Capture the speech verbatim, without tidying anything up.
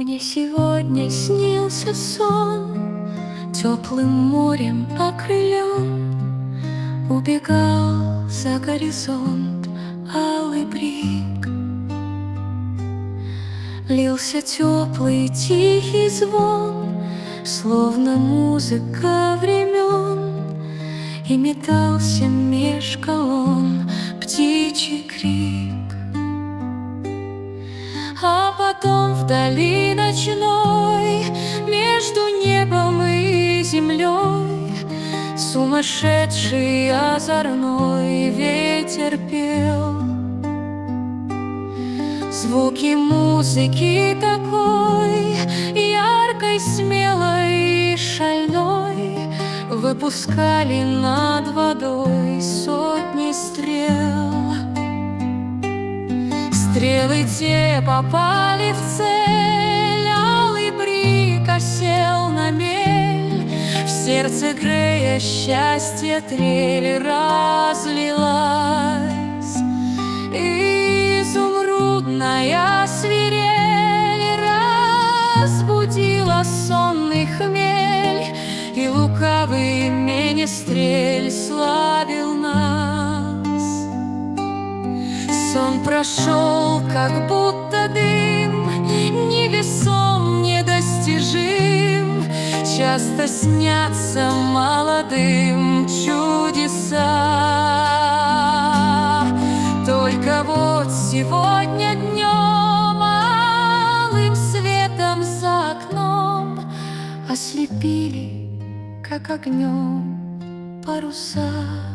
Мне сегодня снился сон, теплым морем окрылен. Убегал за горизонт алый брик. Лился теплый тихий звон, словно музыка времен, и метался меж колонн птичий крик. А потом вдали ночной, между небом и землей, сумасшедший озорной ветер пел. Звуки музыки такой яркой, смелой и шальной выпускали над водой сотни стрел. Стрелы те попали в цель, алый брик осел на мель. В сердце Грея счастье трель разлилась. Изумрудная свирель разбудила сонный хмель, и лукавый менестрель славил нас. Сон прошел, как будто дым, невесом, недостижим. Часто снятся молодым чудеса. Только вот сегодня днем алым светом за окном ослепили, как огнем, паруса.